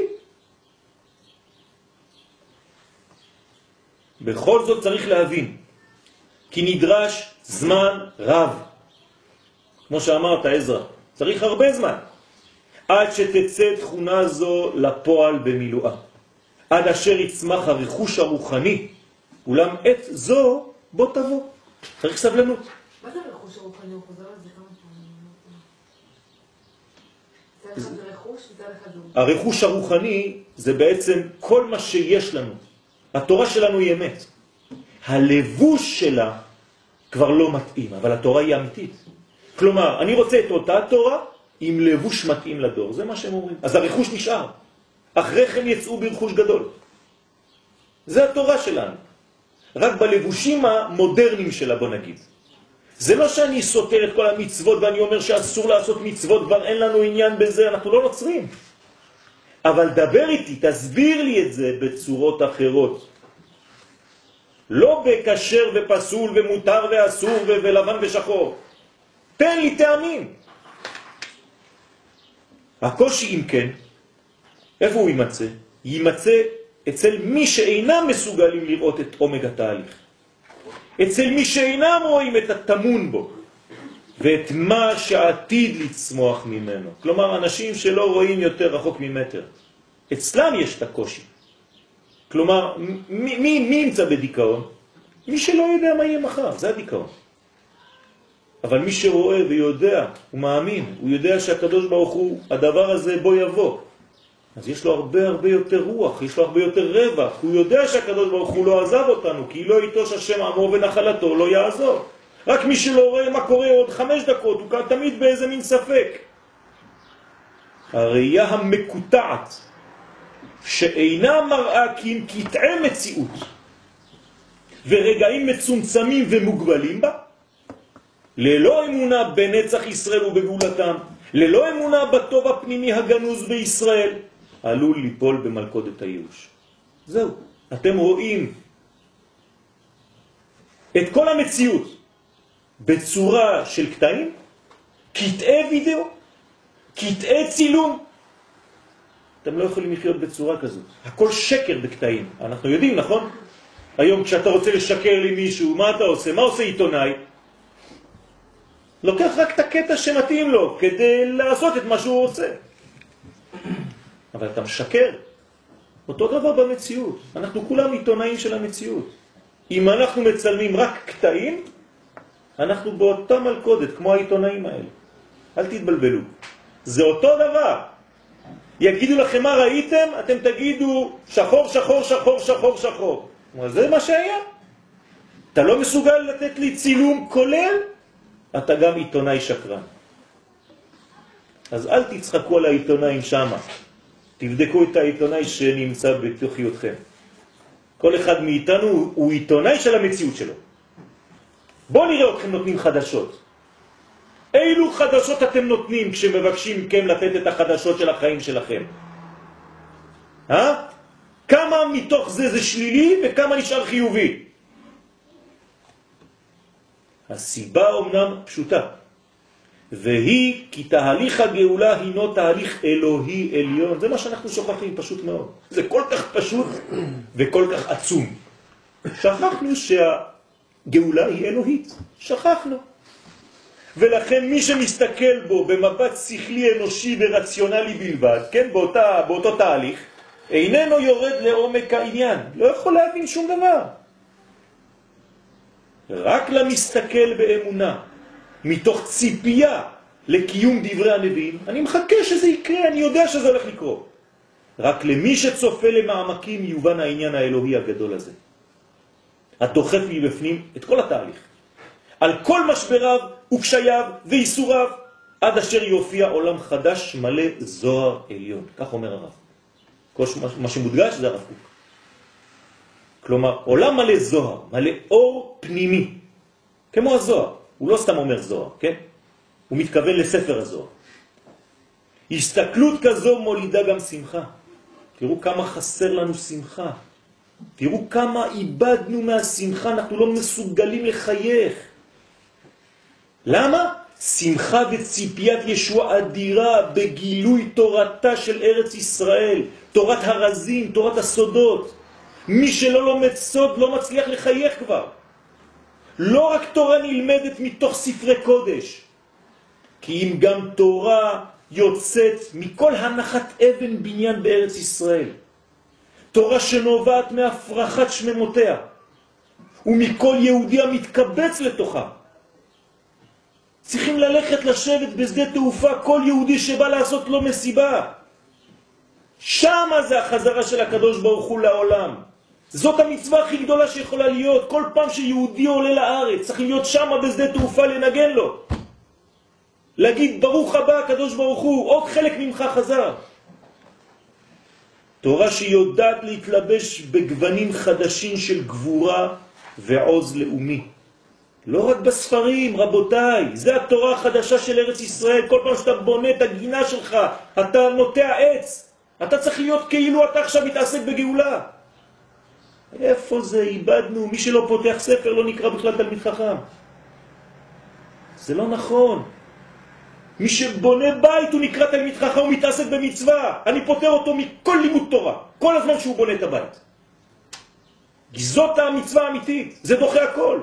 בכל זאת צריך להבין, כי נדרש זמן רב. כמו שאמרת עזרא, צריך הרבה זמן, עד שתצא תכונה זו לפועל במילואה, עד אשר יצמח הרכוש הרוחני, אולם עת זו בוא תבוא. צריך סבלנות. מה זה רכוש הרוחני? הוא חוזר על זה כמה פעמים. זה אחד רכוש וזה אחד זה. הרכוש הרוחני זה בעצם כל מה שיש לנו. התורה שלנו היא אמת. הלבוש שלה כבר לא מתאים, אבל התורה היא אמיתית. כלומר, אני רוצה את אותה תורה עם לבוש מתאים לדור. זה מה שהם אומרים. אז הרכוש נשאר. אחרי כן יצאו ברכוש גדול. זה התורה שלנו. רק בלבושים המודרניים שלה, בוא נגיד. זה לא שאני סותר את כל המצוות ואני אומר שאסור לעשות מצוות, כבר אין לנו עניין בזה, אנחנו לא נוצרים. אבל דבר איתי, תסביר לי את זה בצורות אחרות. לא בקשר ופסול ומותר ואסור ולבן ושחור. תן לי טעמים. הקושי אם כן, איפה הוא יימצא? יימצא אצל מי שאינם מסוגלים לראות את עומק התהליך. אצל מי שאינם רואים את התמון בו, ואת מה שעתיד לצמוח ממנו. כלומר, אנשים שלא רואים יותר רחוק ממטר. אצלם יש את הקושי. כלומר, מי, מי, מי ימצא בדיכאון? מי שלא יודע מה יהיה מחר, זה הדיכאון. אבל מי שרואה ויודע, הוא מאמין, הוא יודע שהקדוש ברוך הוא, הדבר הזה בו יבוא. אז יש לו הרבה הרבה יותר רוח, יש לו הרבה יותר רווח. הוא יודע שהקדוש ברוך הוא לא עזב אותנו, כי לא יתוש השם עמו ונחלתו לא יעזור. רק מי שלא רואה מה קורה עוד חמש דקות, הוא תמיד באיזה מין ספק. הראייה המקוטעת, שאינה מראה כי אם קטעי מציאות, ורגעים מצומצמים ומוגבלים בה, ללא אמונה בנצח ישראל ובגאולתם, ללא אמונה בטוב הפנימי הגנוז בישראל, עלול ליפול במלכודת הייאוש. זהו. אתם רואים את כל המציאות בצורה של קטעים, קטעי וידאו, קטעי צילום. אתם לא יכולים לחיות בצורה כזאת. הכל שקר בקטעים. אנחנו יודעים, נכון? היום כשאתה רוצה לשקר לי מישהו, מה אתה עושה? מה עושה עיתונאי? לוקח רק את הקטע שמתאים לו כדי לעשות את מה שהוא רוצה. אבל אתה משקר. אותו דבר במציאות. אנחנו כולם עיתונאים של המציאות. אם אנחנו מצלמים רק קטעים, אנחנו באותה מלכודת, כמו העיתונאים האלה. אל תתבלבלו. זה אותו דבר. יגידו לכם מה ראיתם, אתם תגידו שחור, שחור, שחור, שחור, שחור. זה מה שהיה. אתה לא מסוגל לתת לי צילום כולל, אתה גם עיתונאי שקרן. אז אל תצחקו על העיתונאים שם. תבדקו את העיתונאי שנמצא בתוכיותכם. כל אחד מאיתנו הוא עיתונאי של המציאות שלו. בואו נראה אתכם נותנים חדשות. אילו חדשות אתם נותנים כשמבקשים מכם לתת את החדשות של החיים שלכם? אה? כמה מתוך זה זה שלילי וכמה נשאר חיובי? הסיבה אומנם פשוטה, והיא כי תהליך הגאולה הינו תהליך אלוהי עליון. זה מה שאנחנו שוכחים, פשוט מאוד. זה כל כך פשוט וכל כך עצום. שכחנו שהגאולה היא אלוהית. שכחנו. ולכן מי שמסתכל בו במבט שכלי אנושי ורציונלי בלבד, כן, באותה, באותו תהליך, איננו יורד לעומק העניין. לא יכול להבין שום דבר. רק למסתכל באמונה, מתוך ציפייה לקיום דברי הנביאים, אני מחכה שזה יקרה, אני יודע שזה הולך לקרות. רק למי שצופה למעמקים יובן העניין האלוהי הגדול הזה. הדוחף מבפנים את כל התהליך. על כל משבריו וקשייו ואיסוריו, עד אשר יופיע עולם חדש מלא זוהר עליון. כך אומר הרב. כל מה שמודגש זה הרב קוק. כלומר, עולם מלא זוהר, מלא אור פנימי, כמו הזוהר. הוא לא סתם אומר זוהר, כן? הוא מתכוון לספר הזוהר. הסתכלות כזו מולידה גם שמחה. תראו כמה חסר לנו שמחה. תראו כמה איבדנו מהשמחה, אנחנו לא מסוגלים לחייך. למה? שמחה וציפיית ישוע אדירה בגילוי תורתה של ארץ ישראל, תורת הרזים, תורת הסודות. מי שלא לומד סוד לא מצליח לחייך כבר. לא רק תורה נלמדת מתוך ספרי קודש, כי אם גם תורה יוצאת מכל הנחת אבן בניין בארץ ישראל. תורה שנובעת מהפרחת שממותיה, ומכל יהודי המתקבץ לתוכה. צריכים ללכת לשבת בשדה תעופה כל יהודי שבא לעשות לו מסיבה. שם זה החזרה של הקדוש ברוך הוא לעולם. זאת המצווה הכי גדולה שיכולה להיות. כל פעם שיהודי עולה לארץ, צריך להיות שם בשדה תעופה לנגן לו. להגיד ברוך הבא הקדוש ברוך הוא, עוד חלק ממך חזר. תורה שיודעת להתלבש בגוונים חדשים של גבורה ועוז לאומי. לא רק בספרים, רבותיי, זה התורה החדשה של ארץ ישראל. כל פעם שאתה בונה את הגינה שלך, אתה נוטע עץ, אתה צריך להיות כאילו אתה עכשיו מתעסק בגאולה. איפה זה? איבדנו. מי שלא פותח ספר לא נקרא בכלל תלמיד חכם. זה לא נכון. מי שבונה בית הוא נקרא תלמיד חכם, הוא מתעסק במצווה. אני פותר אותו מכל לימוד תורה, כל הזמן שהוא בונה את הבית. זאת המצווה האמיתית, זה דוחה הכל.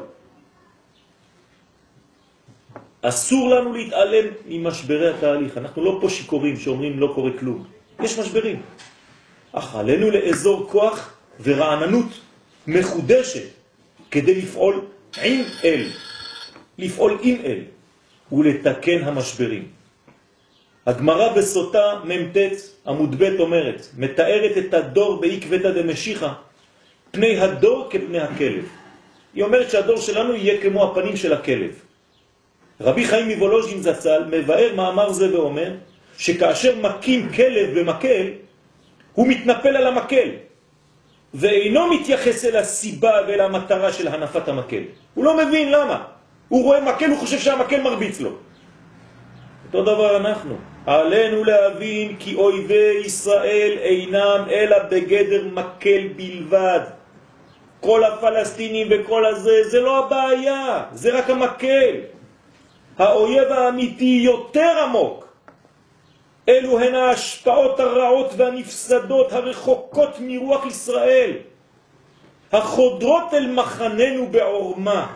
אסור לנו להתעלם ממשברי התהליך. אנחנו לא פה שיקורים שאומרים לא קורה כלום. יש משברים. אך עלינו לאזור כוח ורעננות מחודשת כדי לפעול עם אל, לפעול עם אל ולתקן המשברים. הגמרא בסוטה ממתת עמוד ב' אומרת, מתארת את הדור בעקבתא דמשיחא, פני הדור כפני הכלב. היא אומרת שהדור שלנו יהיה כמו הפנים של הכלב. רבי חיים מוולוז'ין זצ"ל מבאר מאמר זה ואומר שכאשר מקים כלב במקל, הוא מתנפל על המקל ואינו מתייחס אל הסיבה ואל המטרה של הנפת המקל. הוא לא מבין למה. הוא רואה מקל, הוא חושב שהמקל מרביץ לו. אותו דבר אנחנו. עלינו להבין כי אויבי ישראל אינם אלא בגדר מקל בלבד. כל הפלסטינים וכל הזה, זה לא הבעיה, זה רק המקל. האויב האמיתי יותר עמוק. אלו הן ההשפעות הרעות והנפסדות הרחוקות מרוח ישראל, החודרות אל מחננו בעורמה.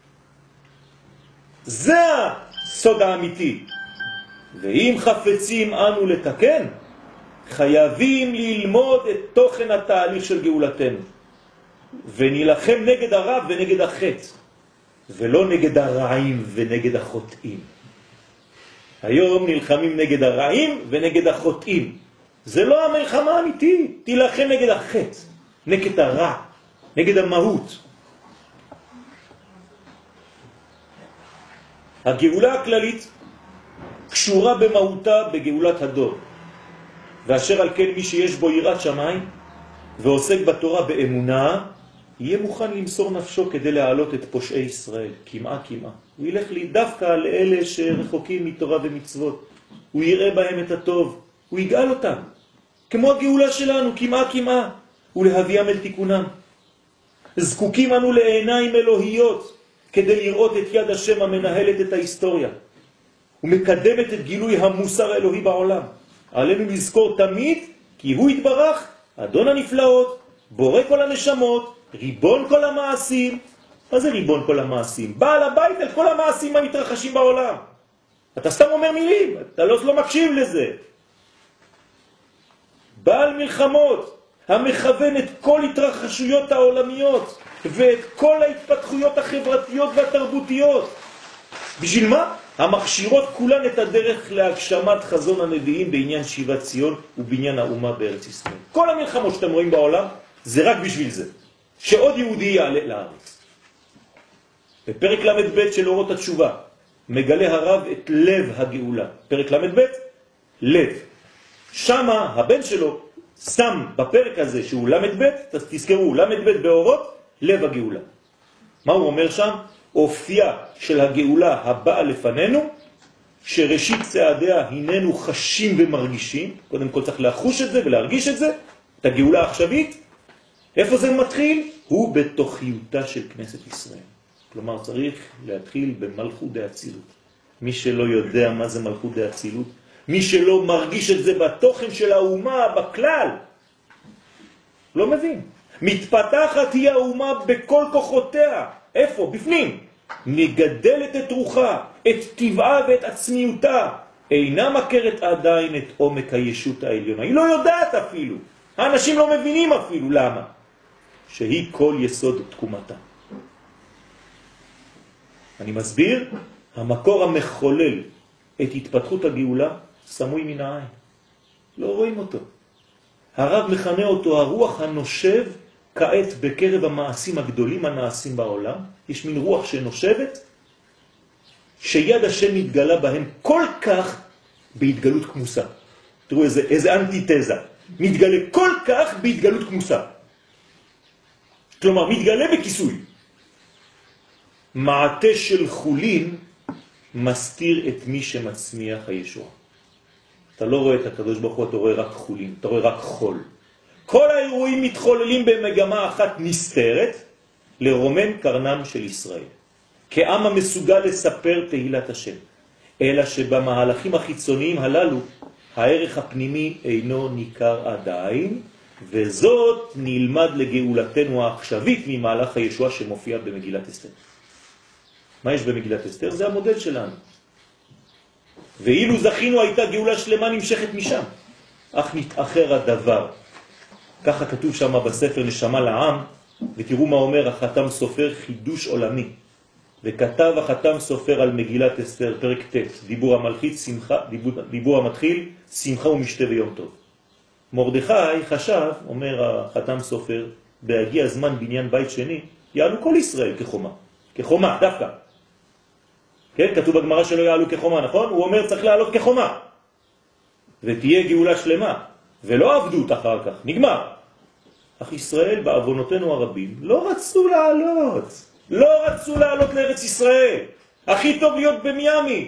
זה הסוד האמיתי. ואם חפצים אנו לתקן, חייבים ללמוד את תוכן התהליך של גאולתנו, ונלחם נגד הרע ונגד החטא, ולא נגד הרעים ונגד החוטאים. היום נלחמים נגד הרעים ונגד החוטאים. זה לא המלחמה האמיתית. תילחם נגד החטא, נגד הרע, נגד המהות. הגאולה הכללית קשורה במהותה בגאולת הדור. ואשר על כן מי שיש בו יראת שמיים ועוסק בתורה באמונה, יהיה מוכן למסור נפשו כדי להעלות את פושעי ישראל, כמעה כמעה. הוא ילך לי דווקא לאלה שרחוקים מתורה ומצוות. הוא יראה בהם את הטוב, הוא יגאל אותם. כמו הגאולה שלנו, כמעה כמעה, ולהביאם אל תיקונם. זקוקים אנו לעיניים אלוהיות כדי לראות את יד השם המנהלת את ההיסטוריה, ומקדמת את גילוי המוסר האלוהי בעולם. עלינו לזכור תמיד כי הוא יתברך, אדון הנפלאות, בורא כל הנשמות, ריבון כל המעשים. מה זה ריבון כל המעשים? בעל הבית על כל המעשים המתרחשים בעולם. אתה סתם אומר מילים, אתה לא, לא מקשיב לזה. בעל מלחמות, המכוון את כל התרחשויות העולמיות ואת כל ההתפתחויות החברתיות והתרבותיות. בשביל מה? המכשירות כולן את הדרך להגשמת חזון הנביאים בעניין שיבת ציון ובעניין האומה בארץ ישראל. כל המלחמות שאתם רואים בעולם זה רק בשביל זה, שעוד יהודי יעלה לארץ. בפרק למד ב' של אורות התשובה מגלה הרב את לב הגאולה. פרק למד ב', לב. שמה הבן שלו שם בפרק הזה שהוא למד ב', תזכרו, למד ב' באורות, לב הגאולה. מה הוא אומר שם? אופייה של הגאולה הבאה לפנינו, שראשית צעדיה הננו חשים ומרגישים. קודם כל צריך לחוש את זה ולהרגיש את זה, את הגאולה העכשווית. איפה זה מתחיל? הוא בתוכיותה של כנסת ישראל. כלומר צריך להתחיל במלכות דאצילות. מי שלא יודע מה זה מלכות דאצילות, מי שלא מרגיש את זה בתוכן של האומה, בכלל, לא מבין. מתפתחת היא האומה בכל כוחותיה. איפה? בפנים. מגדלת את רוחה, את טבעה ואת עצמיותה. אינה מכרת עדיין את עומק הישות העליונה. היא לא יודעת אפילו. האנשים לא מבינים אפילו. למה? שהיא כל יסוד תקומתה. אני מסביר, המקור המחולל את התפתחות הגאולה סמוי מן העין. לא רואים אותו. הרב מכנה אותו הרוח הנושב כעת בקרב המעשים הגדולים הנעשים בעולם. יש מין רוח שנושבת, שיד השם מתגלה בהם כל כך בהתגלות כמוסה. תראו איזה, איזה אנטיתזה. מתגלה כל כך בהתגלות כמוסה. כלומר, מתגלה בכיסוי. מעטה של חולין מסתיר את מי שמצמיח הישוע. אתה לא רואה את הקדוש ברוך הוא, אתה רואה רק חולין, אתה רואה רק חול. כל האירועים מתחוללים במגמה אחת נסתרת, לרומן קרנם של ישראל. כעם המסוגל לספר תהילת השם. אלא שבמהלכים החיצוניים הללו, הערך הפנימי אינו ניכר עדיין, וזאת נלמד לגאולתנו העכשווית ממהלך הישועה שמופיע במגילת אסתר. מה יש במגילת אסתר? זה המודל שלנו. ואילו זכינו הייתה גאולה שלמה נמשכת משם. אך נתאחר הדבר. ככה כתוב שם בספר נשמה לעם, ותראו מה אומר החתם סופר חידוש עולמי. וכתב החתם סופר על מגילת אסתר, פרק ט', דיבור המלכית, שמחה, דיבור, דיבור המתחיל, שמחה ומשתה ויום טוב. מרדכי חשב, אומר החתם סופר, בהגיע הזמן בניין בית שני, יעלו כל ישראל כחומה. כחומה, דווקא. כן, כתוב בגמרא שלא יעלו כחומה, נכון? הוא אומר צריך לעלות כחומה. ותהיה גאולה שלמה. ולא עבדות אחר כך, נגמר. אך ישראל בעוונותינו הרבים לא רצו לעלות. לא רצו לעלות לארץ ישראל. הכי טוב להיות במיאמי.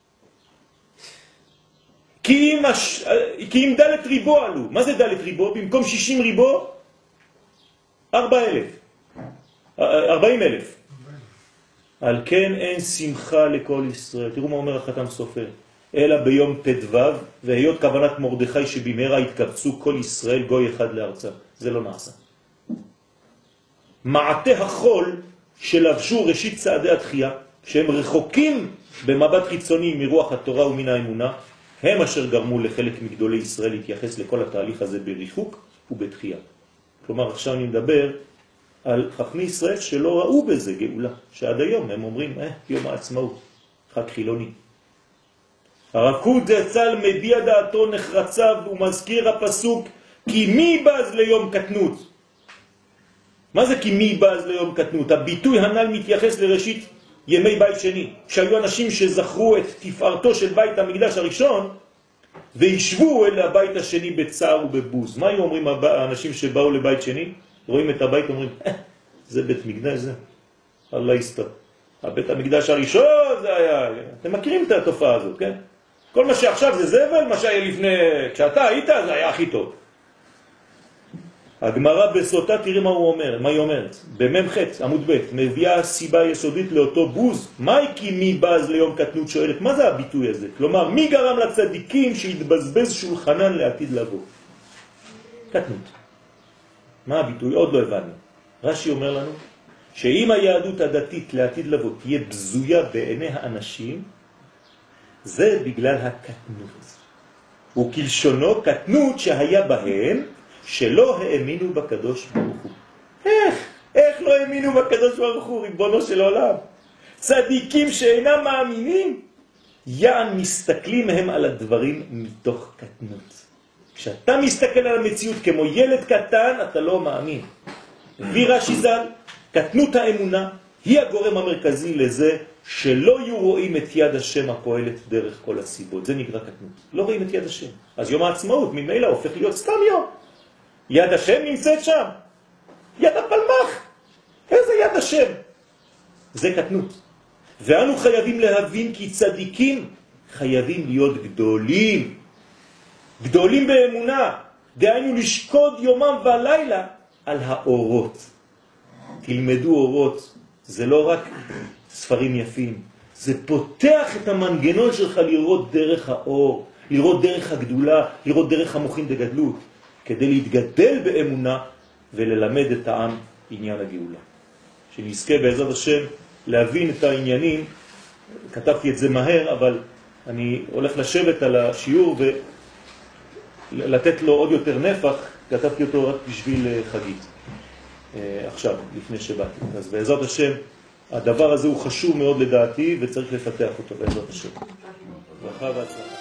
כי אם, הש... כי אם דלת ריבו עלו. מה זה דלת ריבו? במקום שישים ריבו, ארבע אלף. ארבעים אלף. על כן אין שמחה לכל ישראל. תראו מה אומר החתם סופר. אלא ביום תדבב, והיות כוונת מרדכי שבמהרה התקבצו כל ישראל גוי אחד לארצה. זה לא נעשה. מעטה החול שלבשו ראשית צעדי התחייה, שהם רחוקים במבט חיצוני מרוח התורה ומן האמונה, הם אשר גרמו לחלק מגדולי ישראל להתייחס לכל התהליך הזה בריחוק ובתחייה. כלומר, עכשיו אני מדבר על חכמי ישראל שלא ראו בזה גאולה, שעד היום הם אומרים, אה, יום העצמאות, חג חילוני. הרב זצ"ל מביע דעתו נחרצה ומזכיר הפסוק, כי מי בז ליום קטנות? מה זה כי מי בז ליום קטנות? הביטוי הנ"ל מתייחס לראשית ימי בית שני, שהיו אנשים שזכרו את תפארתו של בית המקדש הראשון, וישבו אל הבית השני בצער ובבוז. מה היו אומרים האנשים שבאו לבית שני? רואים את הבית, אומרים, אה, זה בית מקדש זה? אללה יסתר. הבית המקדש הראשון זה היה... אתם מכירים את התופעה הזאת, כן? כל מה שעכשיו זה זבל, מה שהיה לפני... כשאתה היית זה היה הכי טוב. הגמרא בסוטה, תראי מה הוא אומר, מה היא אומרת. במ"ח, עמוד ב', מביאה סיבה יסודית לאותו בוז. מה כי מי בז ליום קטנות? שואלת, מה זה הביטוי הזה? כלומר, מי גרם לצדיקים שהתבזבז שולחנן לעתיד לבוא? קטנות. מה הביטוי? עוד לא הבנו. רש"י אומר לנו, שאם היהדות הדתית לעתיד לבוא תהיה בזויה בעיני האנשים, זה בגלל הקטנות. וכלשונו קטנות שהיה בהם, שלא האמינו בקדוש ברוך הוא. איך? איך לא האמינו בקדוש ברוך הוא, ריבונו של עולם? צדיקים שאינם מאמינים, יען מסתכלים הם על הדברים מתוך קטנות. כשאתה מסתכל על המציאות כמו ילד קטן, אתה לא מאמין. וירא שיזל, קטנות האמונה, היא הגורם המרכזי לזה שלא יהיו רואים את יד השם הפועלת דרך כל הסיבות. זה נקרא קטנות. לא רואים את יד השם. אז יום העצמאות ממילא הופך להיות סתם יום. יד השם נמצאת שם. יד הפלמח. איזה יד השם? זה קטנות. ואנו חייבים להבין כי צדיקים חייבים להיות גדולים. גדולים באמונה. דהיינו לשקוד יומם ולילה על האורות. תלמדו אורות. זה לא רק ספרים יפים. זה פותח את המנגנון שלך לראות דרך האור, לראות דרך הגדולה, לראות דרך המוחין דגדלות, כדי להתגדל באמונה וללמד את העם עניין הגאולה. שנזכה בעזרת השם להבין את העניינים. כתבתי את זה מהר, אבל אני הולך לשבת על השיעור ולתת לו עוד יותר נפח. כתבתי אותו רק בשביל חגית. עכשיו, לפני שבאתי. אז בעזרת השם, הדבר הזה הוא חשוב מאוד לדעתי וצריך לפתח אותו בעזרת השם. ברכה והצלחה.